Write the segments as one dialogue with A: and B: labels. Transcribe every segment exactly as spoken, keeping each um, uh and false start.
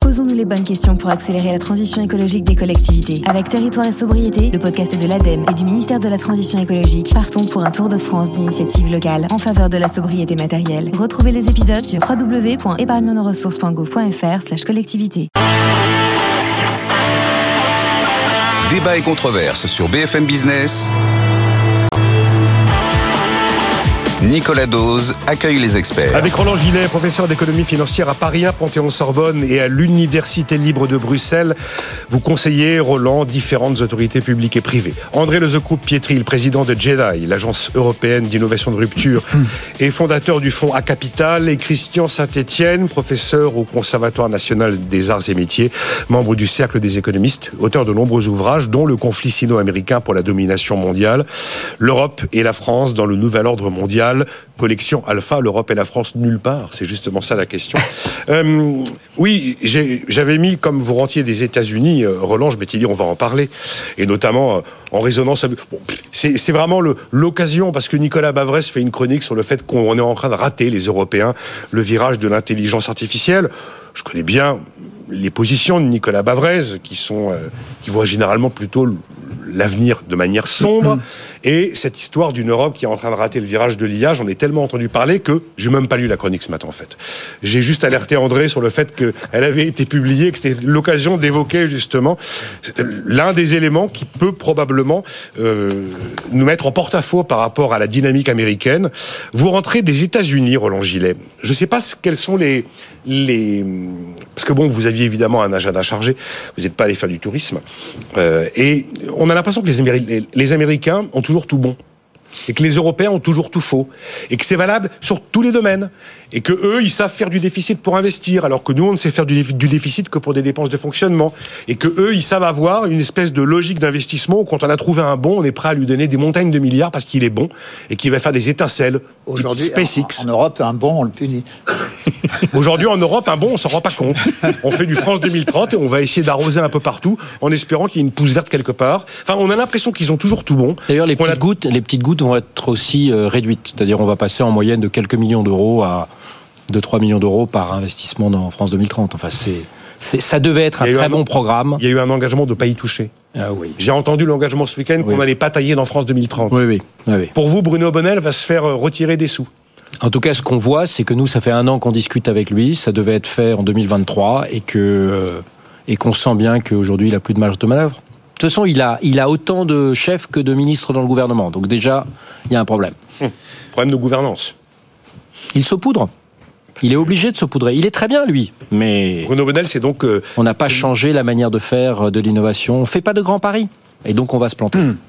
A: Posons-nous les bonnes questions pour accélérer la transition écologique des collectivités. Avec Territoire et Sobriété, le podcast de l'ADEME et du ministère de la Transition écologique, partons pour un tour de France d'initiatives locales en faveur de la sobriété matérielle. Retrouvez les épisodes sur w w w point épargne nos ressources point gouv point f r slash collectivité.
B: Débat et controverses sur B F M Business. Nicolas Dose accueille les experts.
C: Avec Roland Gillet, professeur d'économie financière à Paris un, Panthéon-Sorbonne et à l'Université libre de Bruxelles, vous conseillez, Roland, différentes autorités publiques et privées. André Lezecroupe-Pietri, le président de JEDI, l'agence européenne d'innovation de rupture, mmh. et fondateur du fonds A Capital, et Christian Saint-Etienne, professeur au Conservatoire national des arts et métiers, membre du Cercle des économistes, auteur de nombreux ouvrages, dont Le conflit sino-américain pour la domination mondiale, l'Europe et la France dans le nouvel ordre mondial, collection Alpha, l'Europe et la France nulle part. C'est justement ça la question. euh, oui, j'ai, j'avais mis, comme vous rentiez des États-Unis, euh, Roland, je m'étais dit on va en parler. Et notamment euh, en résonance avec... Bon, c'est, c'est vraiment le, l'occasion, parce que Nicolas Bavrez fait une chronique sur le fait qu'on est en train de rater, les Européens, le virage de l'intelligence artificielle. Je connais bien les positions de Nicolas Bavrez, qui sont, euh, qui voient généralement plutôt l'avenir de manière sombre, mmh. et cette histoire d'une Europe qui est en train de rater le virage de l'I A, j'en ai tellement entendu parler que j'ai même pas lu la chronique ce matin en fait. J'ai juste alerté André sur le fait qu'elle avait été publiée, que c'était l'occasion d'évoquer justement l'un des éléments qui peut probablement euh, nous mettre en porte-à-faux par rapport à la dynamique américaine. Vous rentrez des États-Unis, Roland Gillet. Je sais pas quels sont les... les... Parce que bon, vous aviez évidemment un agenda chargé, vous n'êtes pas allé faire du tourisme, euh, et on a l'impression que les, Améri- les Américains ont toujours tout bon, et que les Européens ont toujours tout faux, et que c'est valable sur tous les domaines, et que eux, ils savent faire du déficit pour investir, alors que nous, on ne sait faire du, du déficit que pour des dépenses de fonctionnement, et que eux, ils savent avoir une espèce de logique d'investissement où quand on a trouvé un bon, on est prêt à lui donner des montagnes de milliards parce qu'il est bon, et qu'il va faire des étincelles.
D: Aujourd'hui,
C: SpaceX.
D: En, en Europe, un bon, on le punit.
C: Aujourd'hui, en Europe, un bon, on s'en rend pas compte. On fait du France deux mille trente et on va essayer d'arroser un peu partout en espérant qu'il y ait une pousse verte quelque part. Enfin, on a l'impression qu'ils ont toujours tout bon.
E: D'ailleurs, les petites,
C: a...
E: gouttes, les petites gouttes vont être aussi euh, réduites. C'est-à-dire, on va passer en moyenne de quelques millions d'euros à deux à trois millions d'euros par investissement dans France deux mille trente. Enfin, c'est, c'est, ça devait être un très un, bon programme.
C: Il y a eu un engagement de ne pas y toucher.
E: Ah oui.
C: J'ai entendu l'engagement ce week-end oui. qu'on n'allait pas tailler dans France deux mille trente.
E: Oui, oui, oui, oui.
C: Pour vous, Bruno Bonnell va se faire retirer des sous.
E: En tout cas, ce qu'on voit, c'est que nous, ça fait un an qu'on discute avec lui. Ça devait être fait en deux mille vingt-trois et que euh, et qu'on sent bien qu'aujourd'hui, il n'a plus de marge de manœuvre. De toute façon, il a il a autant de chefs que de ministres dans le gouvernement. Donc déjà, il y a un problème.
C: Hum. Problème de gouvernance.
E: Il saupoudre. Il est obligé de saupoudrer. Il est très bien, lui. Mais
C: Bruno Bonnell, c'est donc... Euh,
E: on n'a pas changé la manière de faire de l'innovation. On ne fait pas de grands paris. Et donc, on va se planter.
C: Hum.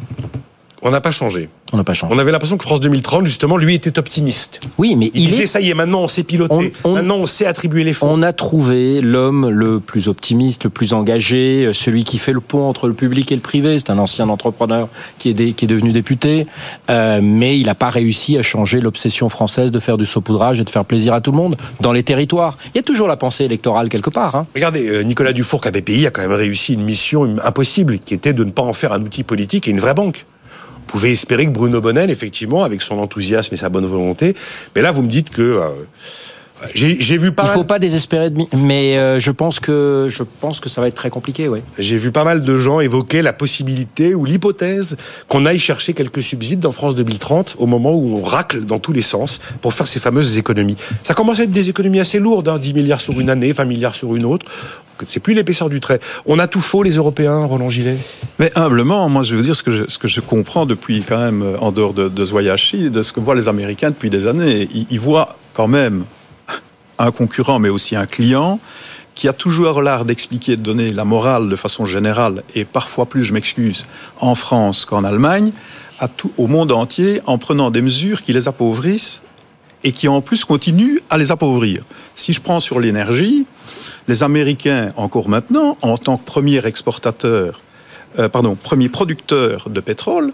C: On n'a pas changé.
E: On n'a pas changé.
C: On avait l'impression que France deux mille trente, justement, lui était optimiste.
E: Oui, mais
C: il, il disait,
E: est...
C: ça y est, maintenant on sait piloter. On, on... Maintenant on sait attribuer les fonds.
E: On a trouvé l'homme le plus optimiste, le plus engagé, celui qui fait le pont entre le public et le privé. C'est un ancien entrepreneur qui est, dé... qui est devenu député. Euh, mais il n'a pas réussi à changer l'obsession française de faire du saupoudrage et de faire plaisir à tout le monde dans les territoires. Il y a toujours la pensée électorale quelque part. Hein.
C: Regardez, euh, Nicolas Dufourcq à B P I a quand même réussi une mission impossible, qui était de ne pas en faire un outil politique et une vraie banque. Vous pouvez espérer que Bruno Bonnell, effectivement, avec son enthousiasme et sa bonne volonté, mais là, vous me dites que... Euh, j'ai, j'ai vu pas
E: Il ne
C: mal...
E: faut pas désespérer, de... mais euh, je, pense que, je pense que ça va être très compliqué, oui.
C: J'ai vu pas mal de gens évoquer la possibilité ou l'hypothèse qu'on aille chercher quelques subsides dans France deux mille trente au moment où on racle dans tous les sens pour faire ces fameuses économies. Ça commence à être des économies assez lourdes, hein, dix milliards sur une année, vingt milliards sur une autre. C'est plus l'épaisseur du trait. On a tout faux, les Européens, Roland Gillet.
F: Mais humblement, moi, je veux dire ce que je, ce que je comprends depuis quand même, en dehors de, de ce voyage-ci, de ce que voient les Américains depuis des années. Ils, ils voient quand même un concurrent, mais aussi un client, qui a toujours l'art d'expliquer, de donner la morale de façon générale, et parfois plus, je m'excuse, en France qu'en Allemagne, à tout, au monde entier, en prenant des mesures qui les appauvrissent et qui en plus continuent à les appauvrir. Si je prends sur l'énergie, les Américains, encore maintenant, en tant que premier exportateur, euh, pardon, premier producteur de pétrole,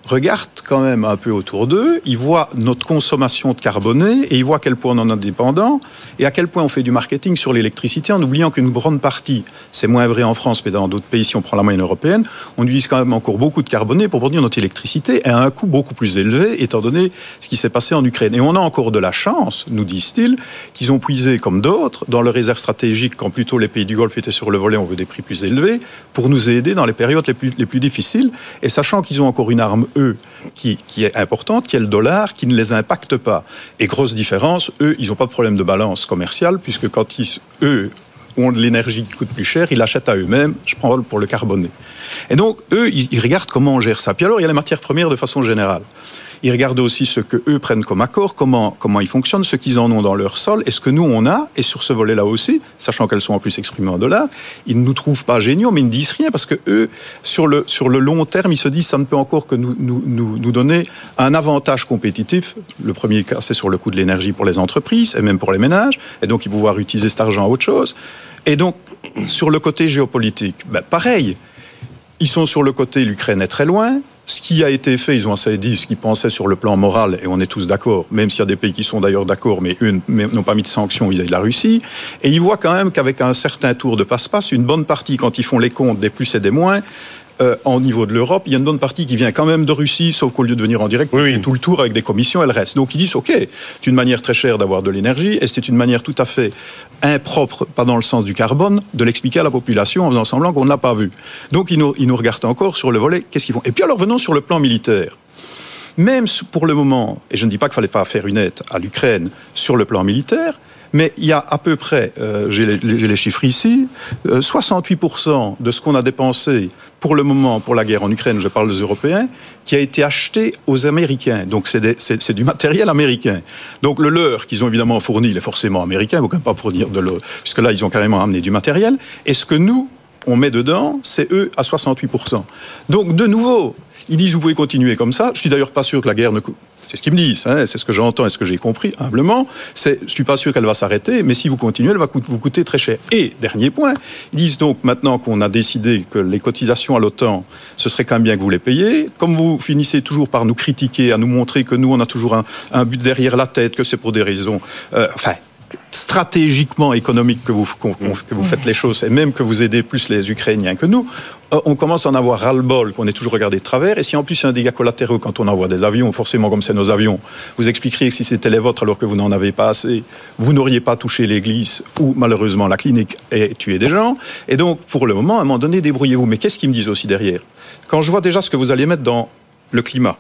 F: regardent quand même un peu autour d'eux, ils voient notre consommation de carboné et ils voient à quel point on en est dépendant et à quel point on fait du marketing sur l'électricité en oubliant qu'une grande partie, c'est moins vrai en France mais dans d'autres pays, si on prend la moyenne européenne, on utilise quand même encore beaucoup de carboné pour produire notre électricité à un coût beaucoup plus élevé étant donné ce qui s'est passé en Ukraine. Et on a encore de la chance, nous disent-ils, qu'ils ont puisé comme d'autres dans leurs réserves stratégiques quand plutôt les pays du Golfe étaient sur le volet, on veut des prix plus élevés, pour nous aider dans les périodes les plus, les plus difficiles et sachant qu'ils ont encore une arme eux, qui, qui est importante, qui est le dollar, qui ne les impacte pas. Et grosse différence, eux, ils n'ont pas de problème de balance commerciale, puisque quand ils, eux, ont de l'énergie qui coûte plus cher, ils l'achètent à eux-mêmes, je prends pour le carboné. Et donc, eux, ils, ils regardent comment on gère ça. Puis alors, il y a les matières premières de façon générale. Ils regardent aussi ce qu'eux prennent comme accord, comment, comment ils fonctionnent, ce qu'ils en ont dans leur sol, et ce que nous, on a, et sur ce volet-là aussi, sachant qu'elles sont en plus exprimées en dollars, ils ne nous trouvent pas géniaux, mais ils ne disent rien, parce que eux, sur le, sur le long terme, ils se disent ça ne peut encore que nous, nous, nous, nous donner un avantage compétitif. Le premier cas, c'est sur le coût de l'énergie pour les entreprises, et même pour les ménages, et donc ils vont pouvoir utiliser cet argent à autre chose. Et donc, sur le côté géopolitique, ben, pareil, ils sont sur le côté, l'Ukraine est très loin. Ce qui a été fait, ils ont assez dit ce qu'ils pensaient sur le plan moral, et on est tous d'accord, même s'il y a des pays qui sont d'ailleurs d'accord, mais eux n'ont pas mis de sanctions vis-à-vis de la Russie. Et ils voient quand même qu'avec un certain tour de passe-passe, une bonne partie, quand ils font les comptes des plus et des moins, Euh, au niveau de l'Europe, il y a une bonne partie qui vient quand même de Russie, sauf qu'au lieu de venir en direct, oui, oui. tout le tour avec des commissions, elle reste. Donc ils disent, ok, c'est une manière très chère d'avoir de l'énergie, et c'est une manière tout à fait impropre, pas dans le sens du carbone, de l'expliquer à la population en faisant semblant qu'on ne l'a pas vu. Donc ils nous, ils nous regardent encore sur le volet, qu'est-ce qu'ils font ? Et puis alors venons sur le plan militaire. Même pour le moment, et je ne dis pas qu'il ne fallait pas faire une aide à l'Ukraine sur le plan militaire, mais il y a à peu près, euh, j'ai, les, j'ai les chiffres ici, euh, soixante-huit pour cent de ce qu'on a dépensé pour le moment pour la guerre en Ukraine, je parle des Européens, qui a été acheté aux Américains. Donc c'est, des, c'est, c'est du matériel américain. Donc le leur qu'ils ont évidemment fourni, il est forcément américain, il ne faut quand même pas fournir de l'eau, puisque là ils ont carrément amené du matériel. Et ce que nous, on met dedans, c'est eux à soixante-huit pour cent. Donc de nouveau, ils disent vous pouvez continuer comme ça. Je suis d'ailleurs pas sûr que la guerre ne... C'est ce qu'ils me disent, hein, c'est ce que j'entends et ce que j'ai compris humblement. C'est, je ne suis pas sûr qu'elle va s'arrêter, mais si vous continuez, elle va vous coûter très cher. Et, dernier point, ils disent donc maintenant qu'on a décidé que les cotisations à l'OTAN, ce serait quand même bien que vous les payiez. Comme vous finissez toujours par nous critiquer, à nous montrer que nous, on a toujours un, un but derrière la tête, que c'est pour des raisons... Euh, enfin... stratégiquement économique que vous, que vous faites les choses, et même que vous aidez plus les Ukrainiens que nous, on commence à en avoir ras-le-bol, qu'on est toujours regardé de travers, et si en plus il y a un dégât collatéraux quand on envoie des avions, forcément comme c'est nos avions, vous expliqueriez que si c'était les vôtres alors que vous n'en avez pas assez, vous n'auriez pas touché l'église, ou malheureusement la clinique, et tué des gens, et donc pour le moment, à un moment donné, débrouillez-vous. Mais qu'est-ce qu'ils me disent aussi derrière ? Quand je vois déjà ce que vous allez mettre dans le climat,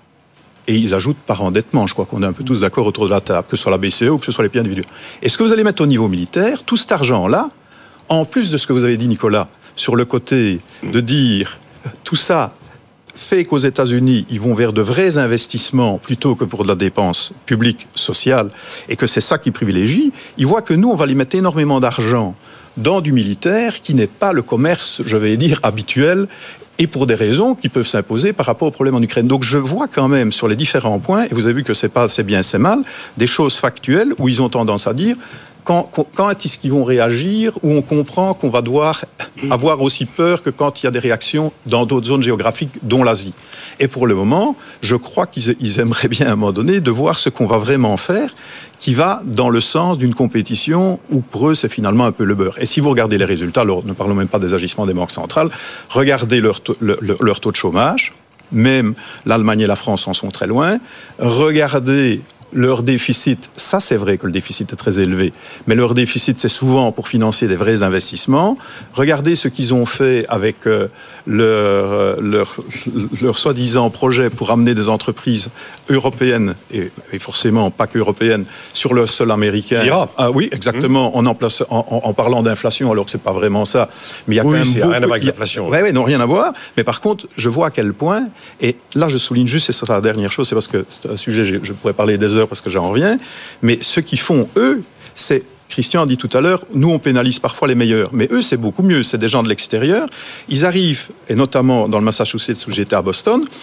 F: et ils ajoutent par endettement, je crois qu'on est un peu tous d'accord autour de la table, que ce soit la B C E ou que ce soit les pays individuels. Et ce que vous allez mettre au niveau militaire, tout cet argent-là, en plus de ce que vous avez dit, Nicolas, sur le côté de dire tout ça fait qu'aux États-Unis, ils vont vers de vrais investissements plutôt que pour de la dépense publique, sociale, et que c'est ça qu'ils privilégient, ils voient que nous, on va les mettre énormément d'argent dans du militaire qui n'est pas le commerce, je vais dire, habituel, et pour des raisons qui peuvent s'imposer par rapport au problème en Ukraine. Donc je vois quand même sur les différents points, et vous avez vu que c'est pas c'est bien, c'est mal, des choses factuelles où ils ont tendance à dire quand, quand, quand est-ce qu'ils vont réagir, où on comprend qu'on va devoir avoir aussi peur que quand il y a des réactions dans d'autres zones géographiques, dont l'Asie. Et pour le moment, je crois qu'ils ils aimeraient bien à un moment donné de voir ce qu'on va vraiment faire, qui va dans le sens d'une compétition où pour eux c'est finalement un peu le beurre. Et si vous regardez les résultats, alors ne parlons même pas des agissements des banques centrales, regardez leur taux, leur, leur taux de chômage, même l'Allemagne et la France en sont très loin, regardez leur déficit, ça c'est vrai que le déficit est très élevé, mais leur déficit c'est souvent pour financer des vrais investissements. Regardez ce qu'ils ont fait avec euh, leur, leur, leur soi-disant projet pour amener des entreprises européennes, et, et forcément pas qu'européennes, sur le sol américain.
C: L'Europe.
F: Ah oui, exactement, mmh. en, en, place, en, en, en parlant d'inflation, alors que c'est pas vraiment ça, mais il y a
C: oui,
F: quand même
C: c'est
F: beaucoup...
C: rien à voir avec l'inflation.
F: Oui, oui, non, rien à voir, mais par contre, je vois à quel point, et là je souligne juste, et c'est la dernière chose, c'est parce que c'est un sujet, je, je pourrais parler des heures parce que j'en reviens, mais ce qu'ils font, eux, c'est, Christian a dit tout à l'heure, nous on pénalise parfois les meilleurs, mais eux c'est beaucoup mieux, c'est des gens de l'extérieur, ils arrivent, et notamment dans le Massachusetts où j'étais à Boston,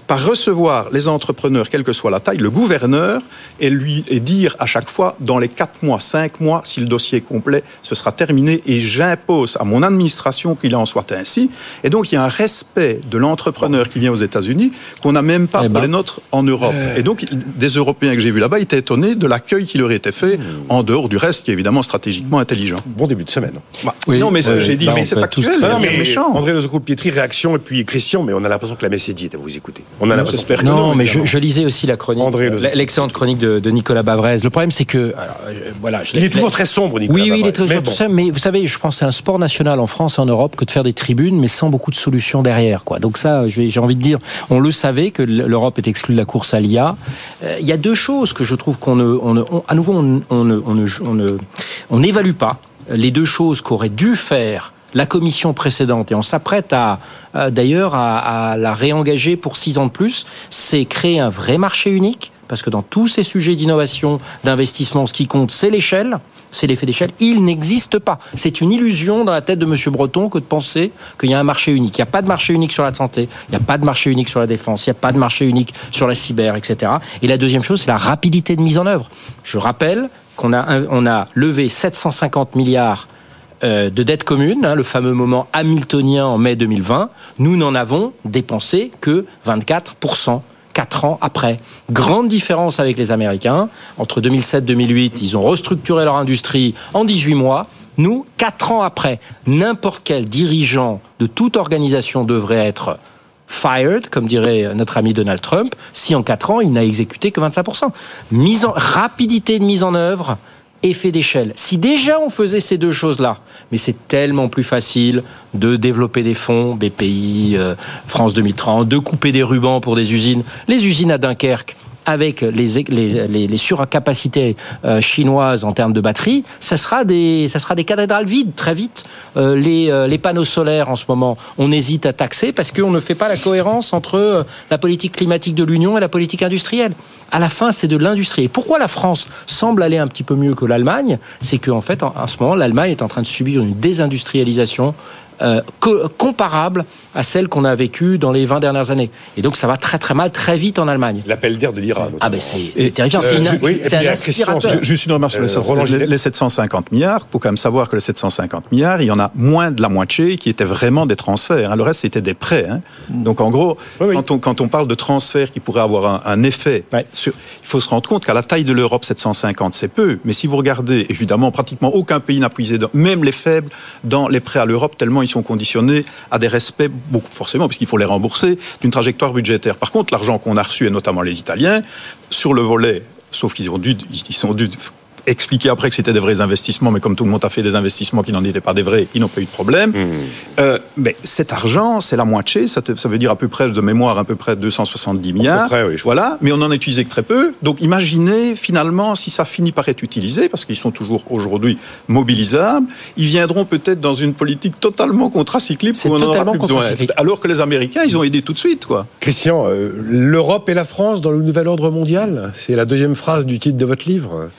F: par recevoir les entrepreneurs, quelle que soit la taille, le gouverneur, et lui et dire à chaque fois, dans les quatre mois, cinq mois, si le dossier est complet, ce sera terminé, et j'impose à mon administration qu'il en soit ainsi. Et donc, il y a un respect de l'entrepreneur qui vient aux États-Unis qu'on n'a même pas eh ben. pour les nôtres en Europe. Euh... Et donc, des Européens que j'ai vus là-bas étaient étonnés de l'accueil qui leur était fait, mmh. en dehors du reste, qui est évidemment stratégiquement intelligent.
C: Bon début de semaine.
F: Bah, oui, non, mais euh, j'ai dit, mais c'est factuel,
C: c'est méchant. André Lezecoupe-Pietri, réaction, et puis Christian, mais on a l'impression que la messe est dite à vous écouter. On a l'impression que
E: non, non, mais je, je lisais aussi la chronique,
C: André
E: l'excellente chronique de, de Nicolas Bavrez. Le problème, c'est que, alors, voilà, je
C: il est toujours très sombre, Nicolas.
E: Oui, oui,
C: Bavrez.
E: il est très
C: mais
E: sombre.
C: Bon.
E: Ça, mais vous savez, je pense que c'est un sport national en France et en Europe que de faire des tribunes, mais sans beaucoup de solutions derrière, quoi. Donc ça, j'ai envie de dire, on le savait que l'Europe est exclue de la course à l'I A. Euh, il y a deux choses que je trouve qu'on ne, on ne on, à nouveau, on, on ne, on ne, on ne, on n'évalue pas. Les deux choses qu'aurait dû faire la commission précédente, et on s'apprête à, à d'ailleurs à, à la réengager pour six ans de plus, c'est créer un vrai marché unique, parce que dans tous ces sujets d'innovation, d'investissement, ce qui compte, c'est l'échelle, c'est l'effet d'échelle. Il n'existe pas. C'est une illusion dans la tête de M. Breton que de penser qu'il y a un marché unique. Il n'y a pas de marché unique sur la santé, il n'y a pas de marché unique sur la défense, il n'y a pas de marché unique sur la cyber, et cetera. Et la deuxième chose, c'est la rapidité de mise en œuvre. Je rappelle qu'on a, on a levé sept cent cinquante milliards de dette commune, hein, le fameux moment hamiltonien en mai deux mille vingt, nous n'en avons dépensé que vingt-quatre pour cent, quatre ans après. Grande différence avec les Américains. Entre deux mille sept et deux mille huit, ils ont restructuré leur industrie en dix-huit mois. Nous, quatre ans après, n'importe quel dirigeant de toute organisation devrait être fired, comme dirait notre ami Donald Trump, si en quatre ans, il n'a exécuté que vingt-cinq pour cent. Mise en, rapidité de mise en œuvre, effet d'échelle. Si déjà on faisait ces deux choses-là, mais c'est tellement plus facile de développer des fonds, B P I, euh, France deux mille trente, de couper des rubans pour des usines. Les usines à Dunkerque, avec les, les, les, les surcapacités euh, chinoises en termes de batterie, ça sera des, ça sera des cathédrales vides très vite. Euh, les, euh, les panneaux solaires, en ce moment, on hésite à taxer parce qu'on ne fait pas la cohérence entre euh, la politique climatique de l'Union et la politique industrielle. À la fin, c'est de l'industrie. Et pourquoi la France semble aller un petit peu mieux que l'Allemagne ? C'est qu'en fait, en, en ce moment, l'Allemagne est en train de subir une désindustrialisation Euh, co- comparable à celle qu'on a vécue dans les vingt dernières années. Et donc ça va très très mal, très vite en Allemagne.
C: L'appel d'air de l'Iran.
E: Ah ben c'est, c'est terrifiant, c'est, une,
C: euh, oui,
E: c'est un aspirateur.
F: Je, je suis dans le marché, euh, les, les sept cent cinquante milliards, il faut quand même savoir que les sept cent cinquante milliards, il y en a moins de la moitié qui étaient vraiment des transferts. Hein. Le reste, c'était des prêts. Hein. Donc en gros, oui, oui. Quand, on, quand on parle de transferts qui pourraient avoir un, un effet, ouais. sur, il faut se rendre compte qu'à la taille de l'Europe, sept cent cinquante, c'est peu. Mais si vous regardez, évidemment, pratiquement aucun pays n'a puisé, dans, même les faibles, dans les prêts à l'Europe, tellement ils sont conditionnés à des respects, beaucoup, forcément, parce qu'il faut les rembourser, d'une trajectoire budgétaire. Par contre, l'argent qu'on a reçu, et notamment les Italiens, sur le volet, sauf qu'ils ont dû, ils sont dû expliquer après que c'était des vrais investissements, mais comme tout le monde a fait des investissements qui n'en étaient pas des vrais, ils n'ont pas eu de problème. Mmh. Euh, mais cet argent, c'est la moitié, ça, te, ça veut dire à peu près, de mémoire, à peu près deux cent soixante-dix milliards. Près, oui, voilà, mais on n'en a utilisé que très peu. Donc imaginez, finalement, si ça finit par être utilisé, parce qu'ils sont toujours aujourd'hui mobilisables, ils viendront peut-être dans une politique totalement contracyclique où on n'en aura plus besoin. Alors que les Américains, ils ont aidé tout de suite, quoi.
C: Christian, euh, l'Europe et la France dans le nouvel ordre mondial, c'est la deuxième phrase du titre de votre livre.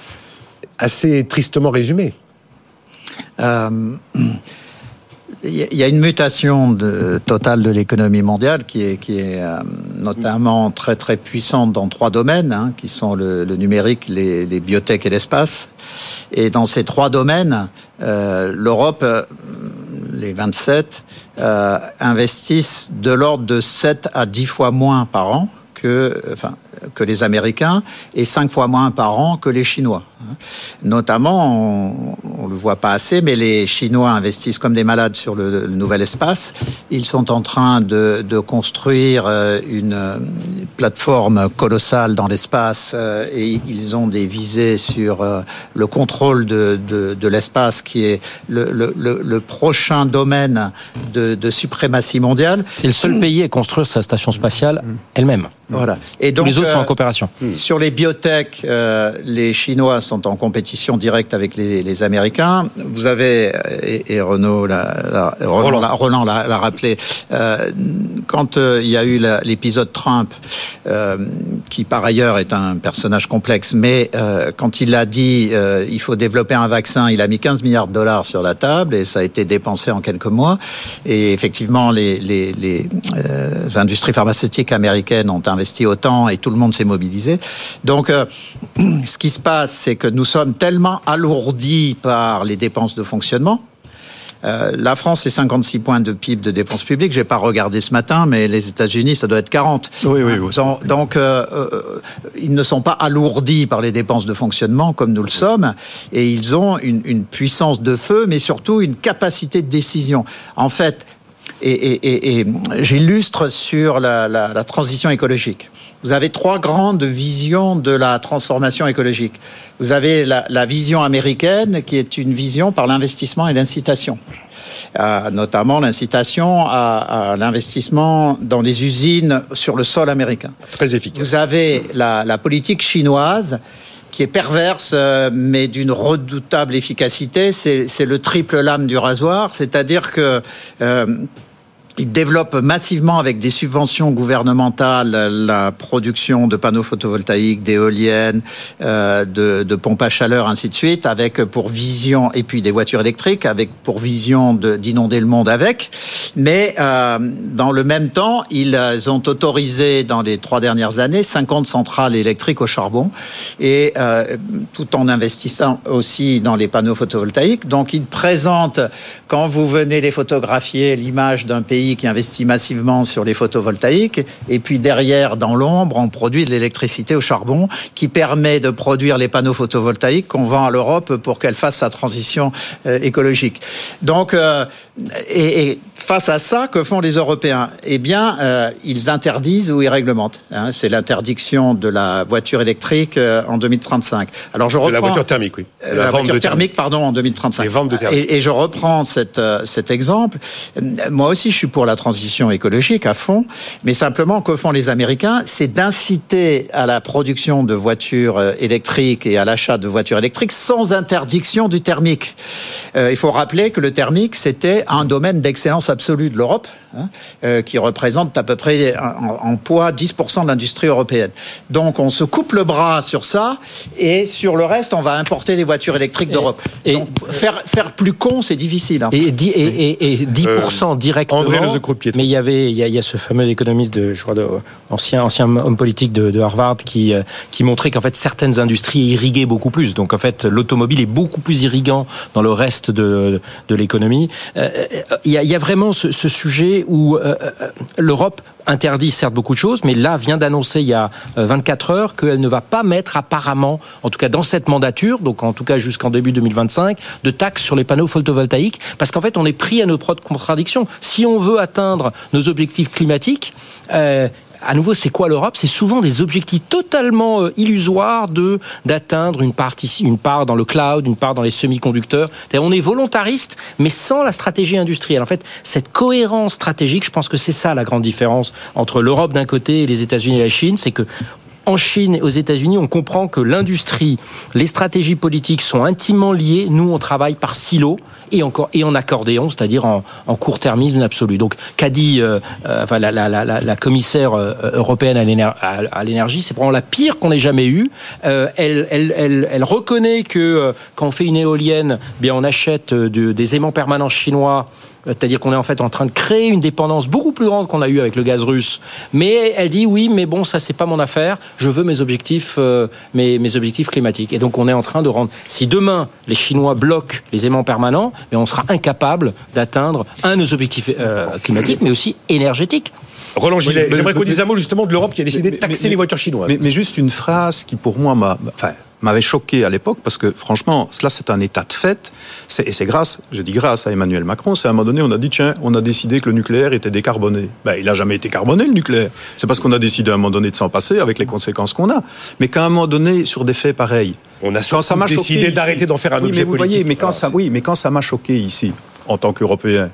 C: Assez tristement résumé.
D: Euh, il y a une mutation de, totale de l'économie mondiale qui est, qui est euh, notamment très très puissante dans trois domaines, hein, qui sont le, le numérique, les, les biotech et l'espace. Et dans ces trois domaines, euh, l'Europe, euh, les vingt-sept, euh, investissent de l'ordre de sept à dix fois moins par an que, enfin, que les Américains et cinq fois moins par an que les Chinois. Notamment, on ne le voit pas assez, mais les Chinois investissent comme des malades sur le, le nouvel espace. Ils sont en train de, de construire une, une plateforme colossale dans l'espace et ils ont des visées sur le contrôle de, de, de l'espace qui est le, le, le, le prochain domaine de, de suprématie mondiale.
E: C'est le seul pays à construire sa station spatiale elle-même.
D: Voilà. Et donc,
E: tous les autres
D: euh,
E: sont en coopération.
D: Sur les biotech, euh, les Chinois sont en compétition directe avec les, les Américains. Vous avez, et, et Renaud l'a, l'a, Roland, l'a, Roland l'a, l'a rappelé, euh, quand euh, il y a eu la, l'épisode Trump, euh, qui par ailleurs est un personnage complexe, mais euh, quand il a dit euh, il faut développer un vaccin, il a mis quinze milliards de dollars sur la table et ça a été dépensé en quelques mois. Et effectivement, les, les, les euh, industries pharmaceutiques américaines ont investi autant et tout le monde s'est mobilisé. Donc, euh, ce qui se passe, c'est que nous sommes tellement alourdis par les dépenses de fonctionnement. Euh, la France, c'est cinquante-six points de P I B de dépenses publiques. J'ai pas regardé ce matin, mais les États-Unis, ça doit être quarante.
F: Oui, oui, oui.
D: Donc, donc euh, euh, ils ne sont pas alourdis par les dépenses de fonctionnement comme nous le sommes, et ils ont une, une puissance de feu, mais surtout une capacité de décision. En fait, et, et, et, et j'illustre sur la, la, la transition écologique. Vous avez trois grandes visions de la transformation écologique. Vous avez la, la vision américaine, qui est une vision par l'investissement et l'incitation. Euh, notamment l'incitation à, à l'investissement dans des usines sur le sol américain.
C: Très efficace.
D: Vous avez la, la politique chinoise, qui est perverse, euh, mais d'une redoutable efficacité. C'est, c'est le triple lame du rasoir, c'est-à-dire que... Euh, Ils développent massivement avec des subventions gouvernementales la production de panneaux photovoltaïques, d'éoliennes, euh, de, de pompes à chaleur, ainsi de suite, avec pour vision, et puis des voitures électriques, avec pour vision de, d'inonder le monde avec. Mais euh, dans le même temps, ils ont autorisé dans les trois dernières années cinquante centrales électriques au charbon, et euh, tout en investissant aussi dans les panneaux photovoltaïques. Donc ils présentent, quand vous venez les photographier, l'image d'un pays qui investit massivement sur les photovoltaïques, et puis derrière, dans l'ombre, on produit de l'électricité au charbon qui permet de produire les panneaux photovoltaïques qu'on vend à l'Europe pour qu'elle fasse sa transition euh, écologique. Donc, euh, et, et face à ça, que font les Européens ? Eh bien, euh, ils interdisent ou ils réglementent. Hein, c'est l'interdiction de la voiture électrique euh, en deux mille trente-cinq. Alors, je reprends...
C: De la voiture thermique, oui.
D: La, la voiture thermique, thermique, pardon, en deux mille trente-cinq.
C: Les ventes de thermique.
D: Et, et je reprends cette, euh, cet exemple. Moi aussi, je suis pour la transition écologique à fond, mais simplement, que font les Américains ? C'est d'inciter à la production de voitures électriques et à l'achat de voitures électriques sans interdiction du thermique. Euh, il faut rappeler que le thermique, c'était un domaine d'excellence absolue de l'Europe, hein, euh, qui représente à peu près en, en poids dix pour cent de l'industrie européenne. Donc, on se coupe le bras sur ça, et sur le reste, on va importer des voitures électriques d'Europe. Et, Donc, et, faire, faire plus con, c'est difficile. Hein.
E: Et, et, et, et dix pour cent euh, directement.
C: André
E: Mais il y avait, il y a, il y a ce fameux économiste, de, je crois, de, ancien, ancien homme politique de, de Harvard, qui, qui montrait qu'en fait certaines industries irriguaient beaucoup plus. Donc en fait, l'automobile est beaucoup plus irriguant dans le reste de, de l'économie. Euh, il y a, il y a vraiment ce, ce sujet où euh, l'Europe interdit certes beaucoup de choses, mais là vient d'annoncer il y a vingt-quatre heures qu'elle ne va pas mettre apparemment, en tout cas dans cette mandature, donc en tout cas jusqu'en début deux mille vingt-cinq, de taxes sur les panneaux photovoltaïques, parce qu'en fait on est pris à nos propres contradictions. Si on veut atteindre nos objectifs climatiques, euh, à nouveau, c'est quoi l'Europe ? C'est souvent des objectifs totalement euh, illusoires de d'atteindre une part ici, une part dans le cloud, une part dans les semi-conducteurs. C'est-à-dire, on est volontariste, mais sans la stratégie industrielle. En fait, cette cohérence stratégique, je pense que c'est ça la grande différence entre l'Europe d'un côté et les États-Unis et la Chine, c'est que en Chine et aux États-Unis, on comprend que l'industrie, les stratégies politiques sont intimement liées. Nous, on travaille par silo et encore et en accordéon, c'est-à-dire en, en court-termisme absolu. Donc, qu'a dit euh, euh, enfin, la, la, la, la commissaire euh, européenne à, l'éner- à, à l'énergie, c'est probablement la pire qu'on ait jamais eue. Euh, elle, elle, elle, elle reconnaît que euh, quand on fait une éolienne, bien on achète euh, de, des aimants permanents chinois. C'est-à-dire qu'on est en fait en train de créer une dépendance beaucoup plus grande qu'on a eu avec le gaz russe. Mais elle dit oui, mais bon, ça c'est pas mon affaire. Je veux mes objectifs, euh, mes, mes objectifs climatiques. Et donc on est en train de rendre. Si demain les Chinois bloquent les aimants permanents, mais on sera incapable d'atteindre un de nos objectifs euh, climatiques, mais aussi énergétiques.
C: Roland Gillet,
F: mais,
C: j'aimerais
F: mais,
C: qu'on dise un mot justement de l'Europe qui a décidé
F: mais,
C: de taxer
F: mais,
C: les voitures chinoises.
F: Mais, mais juste une phrase qui pour moi m'a, enfin, m'avait choqué à l'époque, parce que franchement, cela c'est un état de fait, c'est, et c'est grâce, je dis grâce à Emmanuel Macron, c'est à un moment donné on a dit tiens, on a décidé que le nucléaire était décarboné. Ben, il n'a jamais été carboné le nucléaire, c'est parce qu'on a décidé à un moment donné de s'en passer avec les conséquences qu'on a. Mais qu'à un moment donné, sur des faits pareils,
C: on a quand ça m'a décidé choqué d'arrêter ici, d'en faire un
F: oui,
C: objet
F: mais vous
C: politique.
F: Voyez, mais quand ça, oui, mais quand ça m'a choqué ici, en tant qu'Européen,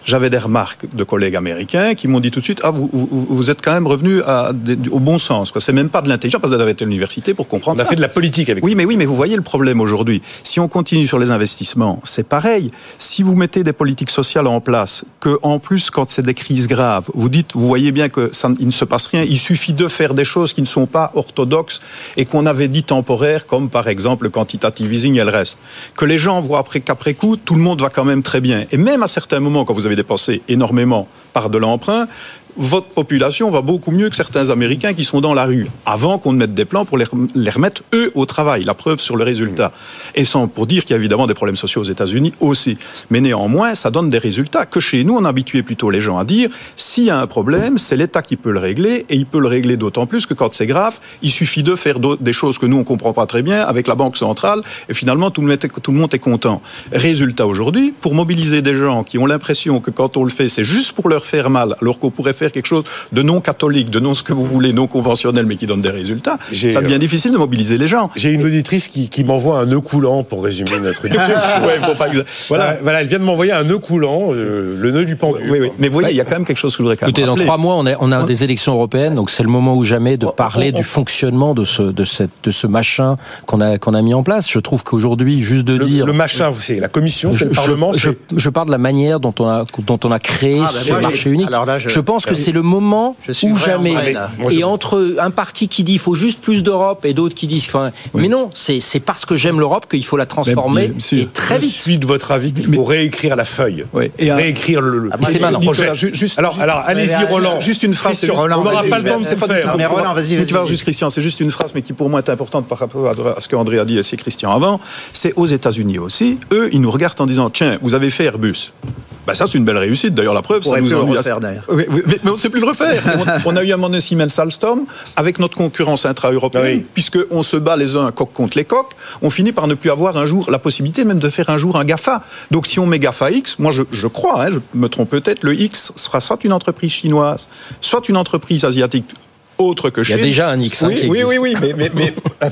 F: j'avais des remarques de collègues américains qui m'ont dit tout de suite, ah, vous, vous, vous êtes quand même revenu à, au bon sens, quoi. C'est même pas de l'intelligence, parce que vous avez été à l'université pour comprendre ça.
C: On a fait de la politique avec
F: Oui, mais oui, mais vous voyez le problème aujourd'hui. Si on continue sur les investissements, c'est pareil. Si vous mettez des politiques sociales en place, que en plus, quand c'est des crises graves, vous dites, vous voyez bien que ça, il ne se passe rien, il suffit de faire des choses qui ne sont pas orthodoxes et qu'on avait dit temporaires, comme par exemple le quantitative easing et le reste. Que les gens voient après, qu'après coup, tout le monde va quand même très bien. Et même à certains moments, quand vous avez dépensé énormément par de l'emprunt, votre population va beaucoup mieux que certains Américains qui sont dans la rue, avant qu'on ne mette des plans pour les, les remettre, eux, au travail. La preuve sur le résultat. Et sans pour dire qu'il y a évidemment des problèmes sociaux aux États-Unis aussi. Mais néanmoins, ça donne des résultats que chez nous, on habituait plutôt les gens à dire, s'il y a un problème, c'est l'État qui peut le régler, et il peut le régler d'autant plus que quand c'est grave, il suffit de faire des choses que nous, on ne comprend pas très bien, avec la Banque centrale, et finalement, tout le monde est, tout le monde est content. Résultat aujourd'hui, pour mobiliser des gens qui ont l'impression que quand on le fait, c'est juste pour leur faire mal, alors qu'on pourrait faire quelque chose de non catholique, de non ce que vous voulez, non conventionnel, mais qui donne des résultats, J'ai, ça devient euh, difficile de mobiliser les gens.
C: J'ai une auditrice qui, qui m'envoie un nœud coulant, pour résumer notre discussion.
F: ouais, faut pas exa-
C: voilà. Euh, voilà, elle vient de m'envoyer un nœud coulant, euh, le nœud du pendu.
F: Oui, oui. Mais vous voyez, il y a quand même quelque chose que je voudrais quand même
E: Écoutez, dans
F: rappeler.
E: trois mois, on a, on a des élections européennes, donc c'est le moment ou jamais de parler du fonctionnement de ce, de cette, de ce machin qu'on a, qu'on a mis en place. Je trouve qu'aujourd'hui, juste de
C: le,
E: dire...
C: Le machin, c'est la Commission, c'est
E: je,
C: le Parlement
E: je,
C: c'est...
E: Je, je parle de la manière dont on a, dont on a créé ah, bah, ce oui, marché unique. Là, je, je pense que c'est le moment ou jamais.
D: Vrai,
E: et je... entre un parti qui dit il faut juste plus d'Europe et d'autres qui disent... Enfin, oui. Mais non, c'est, c'est parce que j'aime l'Europe qu'il faut la transformer mais, et très vite.
C: Je suis de votre avis qu'il faut mais... réécrire la feuille.
F: Oui. Et
C: réécrire le, le,
E: ah, c'est
C: le projet.
F: Juste,
C: alors, alors allez-y, Roland.
F: Juste, juste une phrase.
C: Christian,
F: Roland,
C: on n'aura pas le temps de se faire.
D: Mais Roland, vas-y, vas-y.
F: Tu vas voir, juste Christian, c'est juste une phrase, mais qui pour moi est importante par rapport à ce qu'André a dit et c'est Christian avant. C'est aux États-Unis aussi. Eux, ils nous regardent en disant tiens, vous avez fait Airbus. Ben ça, c'est une belle réussite. D'ailleurs, la preuve,
D: on
F: ça nous
D: a
F: ennuie.
D: Oui,
F: mais, mais on ne sait plus le refaire. on, on a eu un moment donné Siemens Alstom avec notre concurrence intra-européenne, oui. puisqu'on se bat les uns coq contre les coqs, on finit par ne plus avoir un jour la possibilité même de faire un jour un GAFA. Donc, si on met GAFA X, moi, je, je crois, hein, je me trompe peut-être, le X sera soit une entreprise chinoise, soit une entreprise asiatique. Autre que
E: chez... Il y a déjà un X hein,
F: oui,
E: qui
F: oui,
E: existe.
F: Oui, oui, oui, mais... mais, mais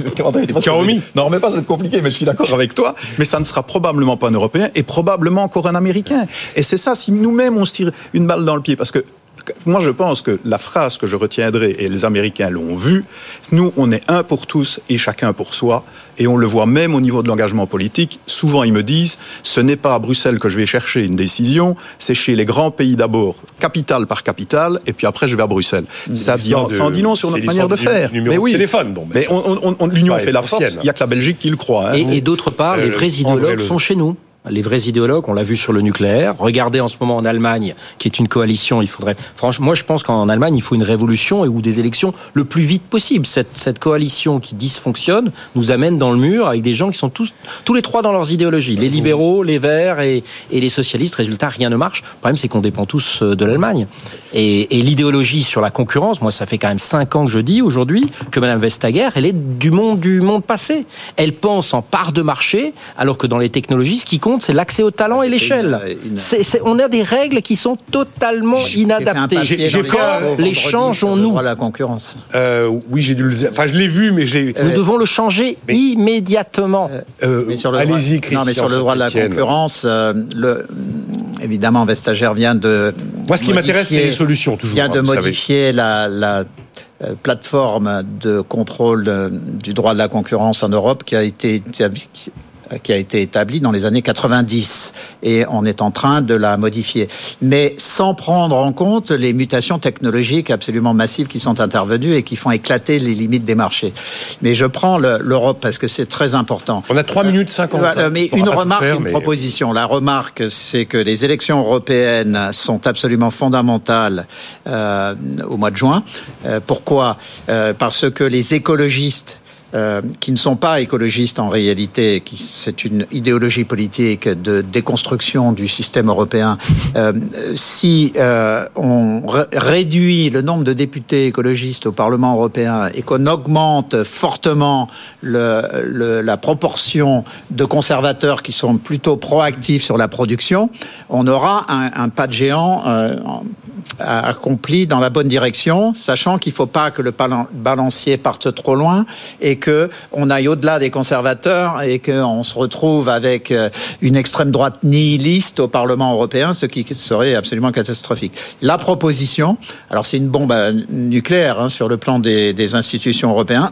C: Xiaomi.
F: Non, mais pas, ça va être compliqué, mais je suis d'accord avec toi. Mais ça ne sera probablement pas un Européen et probablement encore un Américain. Et c'est ça, si nous-mêmes, on se tire une balle dans le pied, parce que moi, je pense que la phrase que je retiendrai, et les Américains l'ont vu, nous, on est un pour tous et chacun pour soi, et on le voit même au niveau de l'engagement politique. Souvent, ils me disent, ce n'est pas à Bruxelles que je vais chercher une décision, c'est chez les grands pays d'abord, capitale par capitale, et puis après, je vais à Bruxelles. Mmh. Ça dit, de, ça en dit long sur notre manière de faire.
C: Mais oui, téléphone, bon,
F: mais, mais on, on, on, l'Union fait la force, il n'y a que la Belgique qui le croit. Hein.
E: Et, et d'autre part, euh, les vrais idéologues le... sont chez nous. Les vrais idéologues, on l'a vu sur le nucléaire. Regardez en ce moment en Allemagne, qui est une coalition. Il faudrait, franchement, moi je pense qu'en Allemagne, il faut une révolution et ou des élections le plus vite possible. Cette, cette coalition qui dysfonctionne nous amène dans le mur avec des gens qui sont tous, tous les trois dans leurs idéologies. Les libéraux, les verts et, et les socialistes. Résultat, rien ne marche. Le problème, c'est qu'on dépend tous de l'Allemagne. Et, et l'idéologie sur la concurrence, moi, ça fait quand même cinq ans que je dis aujourd'hui que Madame Vestager, elle est du monde du monde passé. Elle pense en part de marché, alors que dans les technologies, ce qui compte, c'est l'accès au talent et l'échelle. Une, une... C'est, c'est, on a des règles qui sont totalement inadaptées.
D: J'ai, j'ai fait un
E: les changeons-nous.
D: Le la concurrence.
C: Euh, oui, j'ai dû le. Enfin, je l'ai vu, mais j'ai.
E: Nous euh, devons le changer mais, immédiatement.
C: Euh, mais sur le allez-y, Christian.
D: Non, mais sur le droit de la concurrence, euh, le, évidemment, Vestager vient de.
C: Moi, ce qui m'intéresse, c'est les solutions. Toujours.
D: Vient de modifier la. la plateforme de contrôle de, du droit de la concurrence en Europe qui a été qui, qui a été établie dans les années quatre-vingt-dix et on est en train de la modifier. Mais sans prendre en compte les mutations technologiques absolument massives qui sont intervenues et qui font éclater les limites des marchés. Mais je prends le, l'Europe parce que c'est très important.
C: On a trois minutes cinquante.
D: Euh, mais une remarque, faire, une
C: mais...
D: proposition. La remarque, c'est que les élections européennes sont absolument fondamentales euh, au mois de juin. Euh, pourquoi ? euh, Parce que les écologistes Euh, qui ne sont pas écologistes en réalité, qui c'est une idéologie politique de déconstruction du système européen. Euh, si euh, on r- réduit le nombre de députés écologistes au Parlement européen et qu'on augmente fortement le, le, la proportion de conservateurs qui sont plutôt proactifs sur la production, on aura un, un pas de géant euh, accompli dans la bonne direction, sachant qu'il ne faut pas que le balancier parte trop loin et que on aille au-delà des conservateurs et qu'on se retrouve avec une extrême droite nihiliste au Parlement européen, ce qui serait absolument catastrophique. La proposition, alors c'est une bombe nucléaire hein, sur le plan des, des institutions européennes.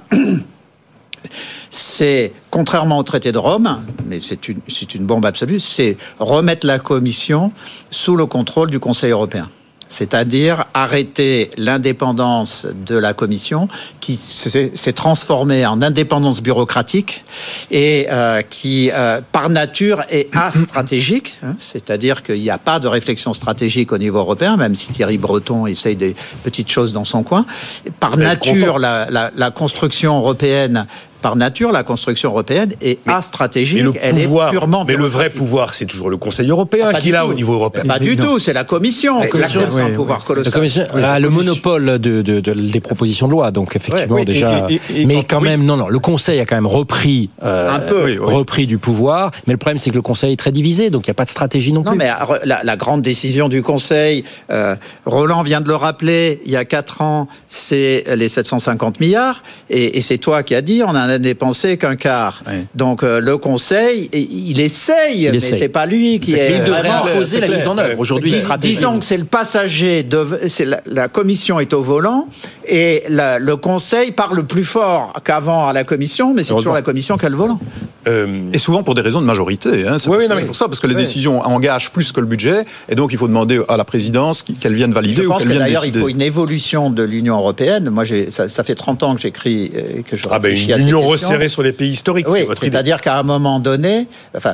D: C'est, contrairement au traité de Rome, mais c'est une, c'est une bombe absolue, c'est remettre la Commission sous le contrôle du Conseil européen. C'est-à-dire arrêter l'indépendance de la Commission qui s'est, s'est transformée en indépendance bureaucratique et euh, qui, euh, par nature, est astratégique. Hein, c'est-à-dire qu'il n'y a pas de réflexion stratégique au niveau européen, même si Thierry Breton essaye des petites choses dans son coin. Par nature, la, la, la construction européenne Par nature, la construction européenne est mais, astratégique,
C: le
D: elle
C: pouvoir,
D: est purement
C: mais le vrai pouvoir, c'est toujours le Conseil européen
D: ah,
C: qui l'a au niveau européen.
D: Pas du
E: non.
D: tout, c'est la Commission
C: mais
D: que
C: la,
D: c'est un oui, pouvoir oui. colossal.
E: La commission a le monopole de, de, de, des propositions de loi, donc effectivement
C: ouais, oui,
E: déjà.
C: Et, et, et,
E: mais
C: quand,
E: quand
C: oui.
E: même, non, non, le Conseil a quand même repris, euh,
D: un peu,
E: oui, oui. repris du pouvoir. Mais le problème, c'est que le Conseil est très divisé, donc il n'y a pas de stratégie non,
D: non plus. Non, mais la, la grande décision du Conseil, euh, Roland vient de le rappeler, il y a quatre ans, c'est les sept cent cinquante milliards, et, et c'est toi qui as dit, on en a dépensé qu'un quart. Oui. Donc euh, le Conseil, il essaye, il mais essaye. C'est pas lui qui
E: c'est
D: est.
E: Il devrait imposer la mise en œuvre. Aujourd'hui,
D: disons que c'est le passager. De, c'est la, la Commission est au volant et la, le Conseil parle plus fort qu'avant à la Commission, mais c'est toujours la Commission qui a le volant.
F: Euh, et souvent pour des raisons de majorité. Hein, c'est, oui, pour, oui, c'est pour ça, parce que les oui. décisions engagent plus que le budget, et donc il faut demander à la présidence qu'elle vienne valider
D: je
F: ou
D: pense
F: qu'elle
D: que
F: vienne
D: d'ailleurs,
F: décider.
D: Il faut une évolution de l'Union européenne. Moi, j'ai, ça, ça fait trente ans que j'écris et que je
C: ah
D: réfléchis
C: ben,
D: à ces
C: union
D: questions.
C: resserrée sur les pays historiques.
D: Oui,
C: c'est votre
D: c'est-à-dire
C: idée.
D: qu'à un moment donné, enfin,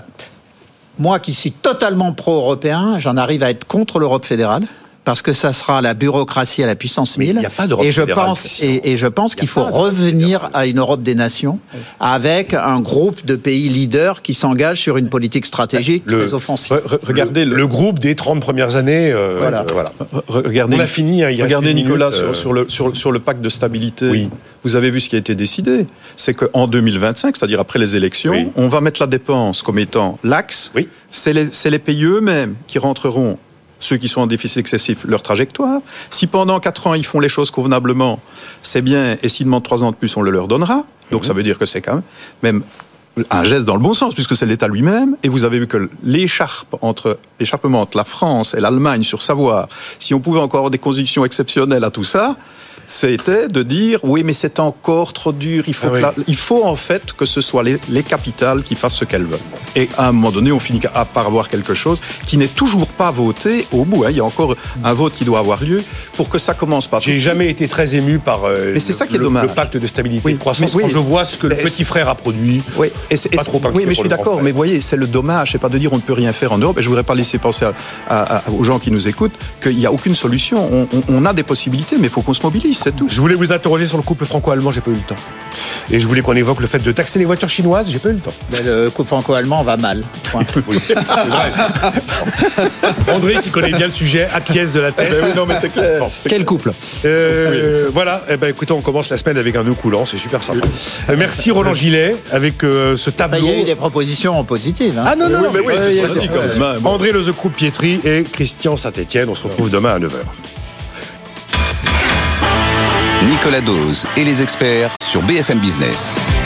D: moi qui suis totalement pro-européen, j'en arrive à être contre l'Europe fédérale. Parce que ça sera la bureaucratie à la puissance mille.
C: Mais il n'y a pas d'Europe
D: et je
C: fédérale,
D: pense et, et je pense qu'il faut revenir à une Europe des nations avec un groupe de pays leaders qui s'engagent sur une politique stratégique le, très offensive.
F: Re, regardez
C: le,
F: le,
C: le groupe des trente premières années. Euh,
D: voilà.
C: Euh, voilà.
F: Regardez,
C: on a fini. Hein, il
F: regardez Nicolas
C: minute, euh...
F: sur, sur le sur, sur le pacte de stabilité.
C: Oui.
F: Vous avez vu ce qui a été décidé. C'est qu'en deux mille vingt-cinq, c'est-à-dire après les élections, oui. on va mettre la dépense comme étant l'axe.
C: Oui.
F: C'est les c'est les pays eux-mêmes qui rentreront. Ceux qui sont en déficit excessif, leur trajectoire. Si pendant quatre ans, ils font les choses convenablement, c'est bien, et s'ils demandent trois ans de plus, on le leur donnera. Donc mmh. ça veut dire que c'est quand même, même un geste dans le bon sens, puisque c'est l'État lui-même, et vous avez vu que l'écharpe entre, l'écharpement entre la France et l'Allemagne sur savoir si on pouvait encore avoir des conditions exceptionnelles à tout ça, c'était de dire oui mais c'est encore trop dur, il faut, ah oui. la, il faut en fait que ce soit les, les capitales qui fassent ce qu'elles veulent. Et à un moment donné on finit à, par avoir quelque chose qui n'est toujours pas voté au bout, hein. Il y a encore un vote qui doit avoir lieu pour que ça commence par...
C: J'ai jamais été très ému par euh,
F: mais c'est
C: le,
F: ça qui est
C: le,
F: dommage.
C: le pacte de stabilité
F: oui,
C: et de croissance
F: oui,
C: quand je vois ce que le petit frère a produit.
F: Oui, et c'est,
C: pas
F: et
C: trop inquiet
F: oui mais je suis d'accord, mais vous voyez c'est le dommage, c'est pas de dire on ne peut rien faire en Europe, et je voudrais pas laisser penser à, à, à, aux gens qui nous écoutent qu'il n'y a aucune solution, on, on, on a des possibilités mais il faut qu'on se mobilise, c'est tout.
C: Je voulais vous interroger sur le couple franco-allemand, j'ai pas eu le temps. Et je voulais qu'on évoque le fait de taxer les voitures chinoises, j'ai pas eu le temps.
D: Mais le couple franco-allemand va mal.
C: Oui, c'est vrai. André, qui connaît bien le sujet, acquiesce de la tête.
F: Ben oui, non, mais c'est clair. Bon, c'est
E: Quel
F: clair.
E: couple
C: euh, oui. Voilà, eh ben, écoutez, on commence la semaine avec un nœud coulant, c'est super sympa. Euh, merci Roland Gillet, avec euh, ce tableau.
D: Il y a eu des propositions positives. Hein.
C: Ah non, non,
F: oui,
C: non,
F: mais oui, c'est ce qu'on a dit quand même. Bon.
C: André Lezecroupe-Pietri et Christian Saint-Etienne, on se retrouve demain à neuf heures.
B: Nicolas Dose et les experts sur B F M Business.